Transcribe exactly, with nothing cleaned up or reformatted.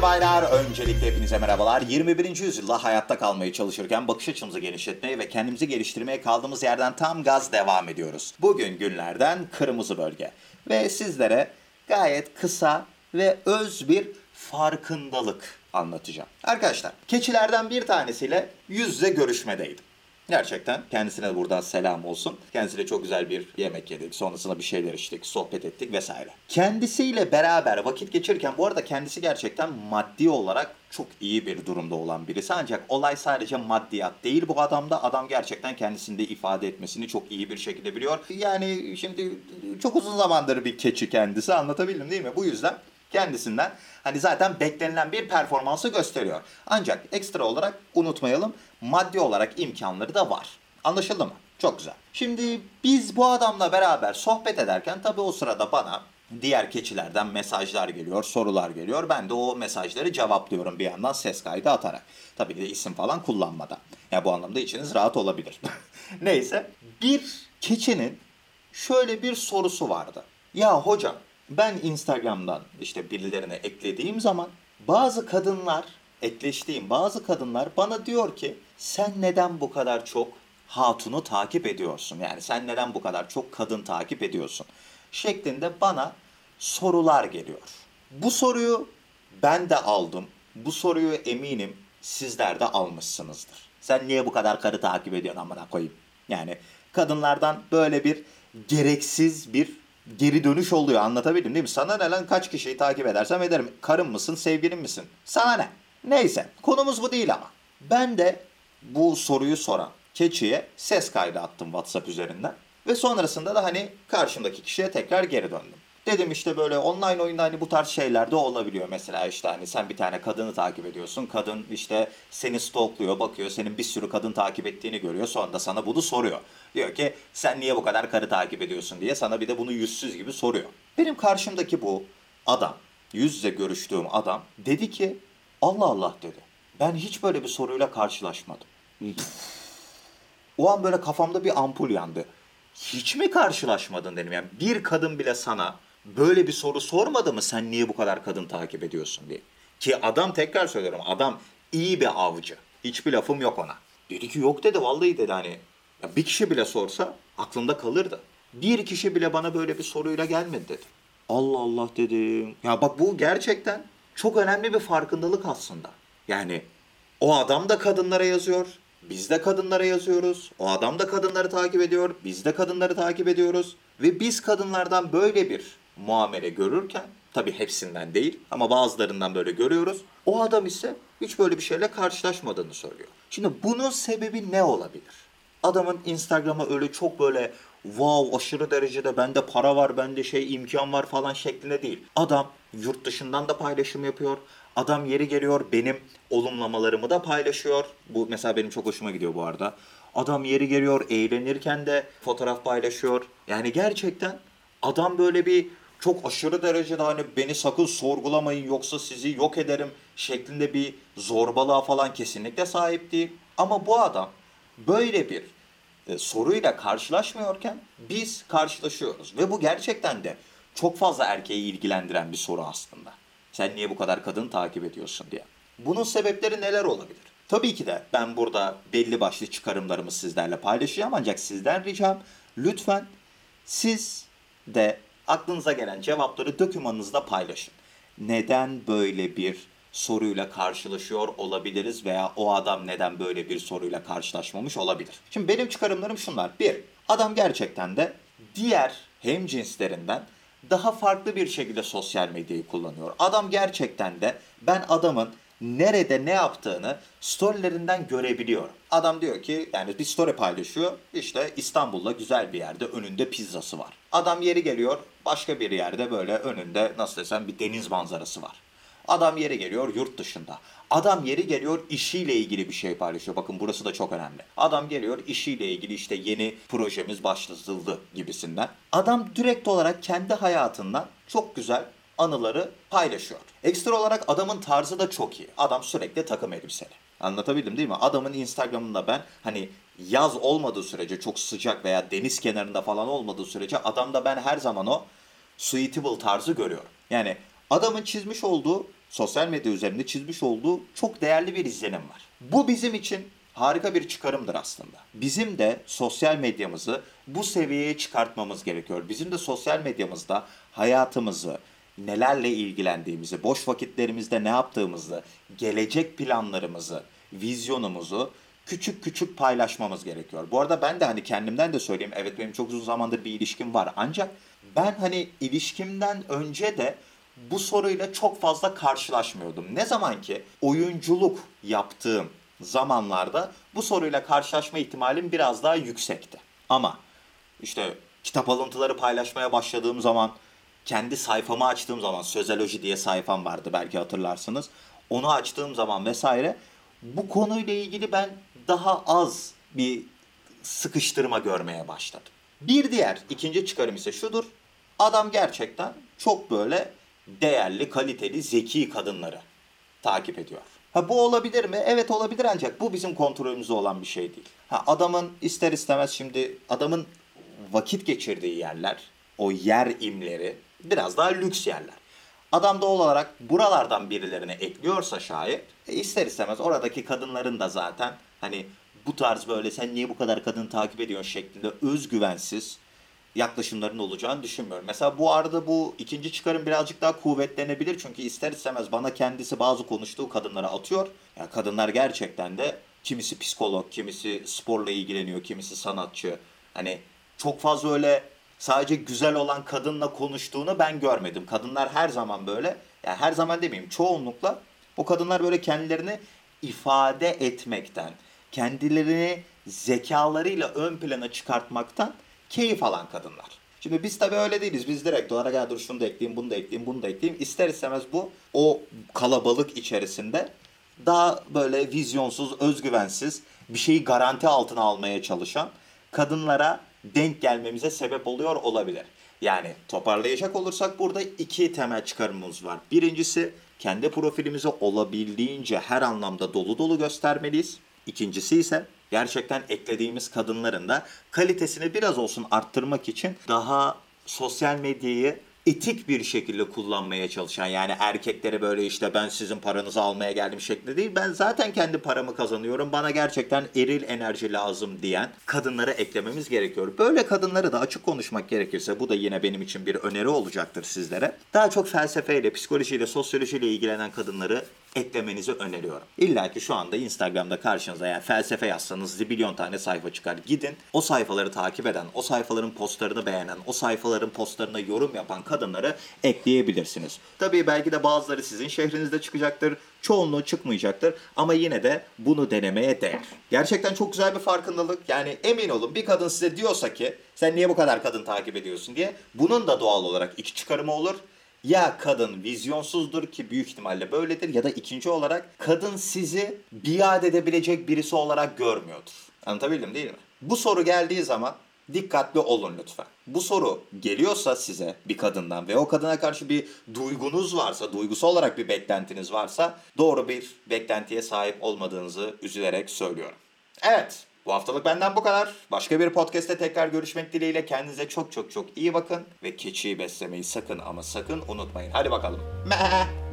baylar, öncelikle hepinize merhabalar. yirmi birinci yüzyılda hayatta kalmaya çalışırken bakış açımızı genişletmeye ve kendimizi geliştirmeye kaldığımız yerden tam gaz devam ediyoruz. Bugün günlerden kırmızı bölge ve sizlere gayet kısa ve öz bir farkındalık anlatacağım. Arkadaşlar, keçilerden bir tanesiyle yüz yüze görüşmedeydim. Gerçekten kendisine de buradan selam olsun. Kendisiyle çok güzel bir yemek yedik. Sonrasında bir şeyler içtik, sohbet ettik vesaire. Kendisiyle beraber vakit geçirirken, bu arada kendisi gerçekten maddi olarak çok iyi bir durumda olan birisi. Ancak olay sadece maddiyat değil bu adamda. Adam gerçekten kendisini de ifade etmesini çok iyi bir şekilde biliyor. Yani şimdi çok uzun zamandır bir keçi kendisi, anlatabildim değil mi? Bu yüzden kendisinden hani zaten beklenilen bir performansı gösteriyor. Ancak ekstra olarak unutmayalım, maddi olarak imkanları da var. Anlaşıldı mı? Çok güzel. Şimdi biz bu adamla beraber sohbet ederken tabii o sırada bana diğer keçilerden mesajlar geliyor, sorular geliyor. Ben de o mesajları cevaplıyorum bir yandan ses kaydı atarak. Tabii de isim falan kullanmadan. Yani bu anlamda içiniz rahat olabilir. Neyse, bir keçinin şöyle bir sorusu vardı. Ya hocam, ben Instagram'dan işte birilerine eklediğim zaman bazı kadınlar, ekleştiğim bazı kadınlar bana diyor ki sen neden bu kadar çok hatunu takip ediyorsun? Yani sen neden bu kadar çok kadın takip ediyorsun? Şeklinde bana sorular geliyor. Bu soruyu ben de aldım. Bu soruyu eminim sizler de almışsınızdır. Sen niye bu kadar karı takip ediyorsun amına koyayım? Yani kadınlardan böyle bir gereksiz bir geri dönüş oluyor, anlatabildim değil mi? Sana ne lan, kaç kişiyi takip edersem ederim. Karın mısın, sevgilin misin? Sana ne? Neyse, konumuz bu değil ama. Ben de bu soruyu soran keçiye ses kaydı attım WhatsApp üzerinden. Ve sonrasında da hani karşımdaki kişiye tekrar geri döndüm. Dedim işte böyle online oyunda hani bu tarz şeyler de olabiliyor. Mesela işte hani sen bir tane kadını takip ediyorsun. Kadın işte seni stalkluyor, bakıyor. Senin bir sürü kadın takip ettiğini görüyor. Sonra da sana bunu soruyor. Diyor ki sen niye bu kadar karı takip ediyorsun diye sana bir de bunu yüzsüz gibi soruyor. Benim karşımdaki bu adam, yüz yüze görüştüğüm adam dedi ki Allah Allah dedi. Ben hiç böyle bir soruyla karşılaşmadım. O an böyle kafamda bir ampul yandı. Hiç mi karşılaşmadın dedim. Yani bir kadın bile sana böyle bir soru sormadı mı, sen niye bu kadar kadın takip ediyorsun diye. Ki adam, tekrar söylüyorum, adam iyi bir avcı. Hiçbir lafım yok ona. Dedi ki yok dedi, vallahi dedi, hani ya bir kişi bile sorsa aklımda kalırdı. Bir kişi bile bana böyle bir soruyla gelmedi dedi. Allah Allah dedim. Ya bak, bu gerçekten çok önemli bir farkındalık aslında. Yani o adam da kadınlara yazıyor. Biz de kadınlara yazıyoruz. O adam da kadınları takip ediyor. Biz de kadınları takip ediyoruz. Ve biz kadınlardan böyle bir muamele görürken, tabii hepsinden değil ama bazılarından böyle görüyoruz. O adam ise hiç böyle bir şeyle karşılaşmadığını söylüyor. Şimdi bunun sebebi ne olabilir? Adamın Instagram'a öyle çok böyle wow aşırı derecede bende para var, bende şey imkan var falan şeklinde değil. Adam yurt dışından da paylaşım yapıyor. Adam yeri geliyor benim olumlamalarımı da paylaşıyor. Bu mesela benim çok hoşuma gidiyor bu arada. Adam yeri geliyor eğlenirken de fotoğraf paylaşıyor. Yani gerçekten adam böyle bir çok aşırı derecede hani beni sakın sorgulamayın yoksa sizi yok ederim şeklinde bir zorbalığa falan kesinlikle sahip değil. Ama bu adam böyle bir e, soruyla karşılaşmıyorken biz karşılaşıyoruz. Ve bu gerçekten de çok fazla erkeği ilgilendiren bir soru aslında. Sen niye bu kadar kadın takip ediyorsun diye. Bunun sebepleri neler olabilir? Tabii ki de ben burada belli başlı çıkarımlarımı sizlerle paylaşacağım. Ancak sizden ricam, lütfen siz de aklınıza gelen cevapları dokümanınızda paylaşın. Neden böyle bir soruyla karşılaşıyor olabiliriz veya o adam neden böyle bir soruyla karşılaşmamış olabilir? Şimdi benim çıkarımlarım şunlar. Bir, adam gerçekten de diğer hemcinslerinden daha farklı bir şekilde sosyal medyayı kullanıyor. Adam gerçekten de ben adamın nerede ne yaptığını storylerinden görebiliyorum. Adam diyor ki, yani bir story paylaşıyor. İşte İstanbul'da güzel bir yerde önünde pizzası var. Adam yeri geliyor başka bir yerde böyle önünde nasıl desem bir deniz manzarası var. Adam yeri geliyor yurt dışında. Adam yeri geliyor işiyle ilgili bir şey paylaşıyor. Bakın burası da çok önemli. Adam geliyor işiyle ilgili işte yeni projemiz başlatıldı gibisinden. Adam direkt olarak kendi hayatından çok güzel anıları paylaşıyor. Ekstra olarak adamın tarzı da çok iyi. Adam sürekli takım elbiseli. Anlatabildim değil mi? Adamın Instagram'ında ben hani yaz olmadığı sürece, çok sıcak veya deniz kenarında falan olmadığı sürece adamda ben her zaman o suitable tarzı görüyorum. Yani adamın çizmiş olduğu sosyal medya üzerinde çizmiş olduğu çok değerli bir izlenim var. Bu bizim için harika bir çıkarımdır aslında. Bizim de sosyal medyamızı bu seviyeye çıkartmamız gerekiyor. Bizim de sosyal medyamızda hayatımızı, nelerle ilgilendiğimizi, boş vakitlerimizde ne yaptığımızı, gelecek planlarımızı, vizyonumuzu küçük küçük paylaşmamız gerekiyor. Bu arada ben de hani kendimden de söyleyeyim. Evet, benim çok uzun zamandır bir ilişkim var. Ancak ben hani ilişkimden önce de bu soruyla çok fazla karşılaşmıyordum. Ne zaman ki oyunculuk yaptığım zamanlarda bu soruyla karşılaşma ihtimalim biraz daha yüksekti. Ama işte kitap alıntıları paylaşmaya başladığım zaman, kendi sayfamı açtığım zaman, Sözeloji diye sayfam vardı, belki hatırlarsınız. Onu açtığım zaman vesaire bu konuyla ilgili ben daha az bir sıkıştırma görmeye başladım. Bir diğer ikinci çıkarım ise şudur. Adam gerçekten çok böyle değerli, kaliteli, zeki kadınları takip ediyor. Ha, bu olabilir mi? Evet, olabilir, ancak bu bizim kontrolümüzde olan bir şey değil. Ha, adamın ister istemez şimdi adamın vakit geçirdiği yerler, o yer imleri biraz daha lüks yerler. Adam doğal olarak buralardan birilerine ekliyorsa şayet e ister istemez oradaki kadınların da zaten hani bu tarz böyle sen niye bu kadar kadın takip ediyorsun şeklinde özgüvensiz yaklaşımların olacağını düşünmüyorum. Mesela bu arada bu ikinci çıkarım birazcık daha kuvvetlenebilir. Çünkü ister istemez bana kendisi bazı konuştuğu kadınlara atıyor. Ya kadınlar gerçekten de kimisi psikolog, kimisi sporla ilgileniyor, kimisi sanatçı. Hani çok fazla öyle sadece güzel olan kadınla konuştuğunu ben görmedim. Kadınlar her zaman böyle, yani her zaman demeyeyim, çoğunlukla o kadınlar böyle kendilerini ifade etmekten, kendilerini zekalarıyla ön plana çıkartmaktan keyif alan kadınlar. Şimdi biz tabii öyle değiliz. Biz direkt olarak ya dur şunu da ekleyeyim, bunu da ekleyeyim, bunu da ekleyeyim. İster istemez bu o kalabalık içerisinde daha böyle vizyonsuz, özgüvensiz, bir şeyi garanti altına almaya çalışan kadınlara denk gelmemize sebep oluyor olabilir. Yani toparlayacak olursak burada iki temel çıkarımımız var. Birincisi, kendi profilimizi olabildiğince her anlamda dolu dolu göstermeliyiz. İkincisi ise gerçekten eklediğimiz kadınların da kalitesini biraz olsun arttırmak için daha sosyal medyayı etik bir şekilde kullanmaya çalışan, yani erkeklere böyle işte ben sizin paranızı almaya geldim şeklinde değil, ben zaten kendi paramı kazanıyorum, bana gerçekten eril enerji lazım diyen kadınları eklememiz gerekiyor. Böyle kadınları da açık konuşmak gerekirse, bu da yine benim için bir öneri olacaktır sizlere. Daha çok felsefeyle, psikolojiyle, sosyolojiyle ilgilenen kadınları eklemenizi öneriyorum. İlla ki şu anda Instagram'da karşınıza yani felsefe yazsanız zibilyon tane sayfa çıkar. Gidin o sayfaları takip eden, o sayfaların postlarını beğenen, o sayfaların postlarına yorum yapan kadınları ekleyebilirsiniz. Tabii belki de bazıları sizin şehrinizde çıkacaktır, çoğunluğu çıkmayacaktır ama yine de bunu denemeye değer. Gerçekten çok güzel bir farkındalık. Yani emin olun, bir kadın size diyorsa ki sen niye bu kadar kadın takip ediyorsun diye, bunun da doğal olarak iki çıkarımı olur. Ya kadın vizyonsuzdur ki büyük ihtimalle böyledir, ya da ikinci olarak kadın sizi biat edebilecek birisi olarak görmüyordur. Anlatabildim değil mi? Bu soru geldiği zaman dikkatli olun lütfen. Bu soru geliyorsa size bir kadından ve o kadına karşı bir duygunuz varsa, duygusal olarak bir beklentiniz varsa doğru bir beklentiye sahip olmadığınızı üzülerek söylüyorum. Evet. Bu haftalık benden bu kadar. Başka bir podcast'te tekrar görüşmek dileğiyle, kendinize çok çok çok iyi bakın ve keçiyi beslemeyi sakın ama sakın unutmayın. Hadi bakalım. Meh.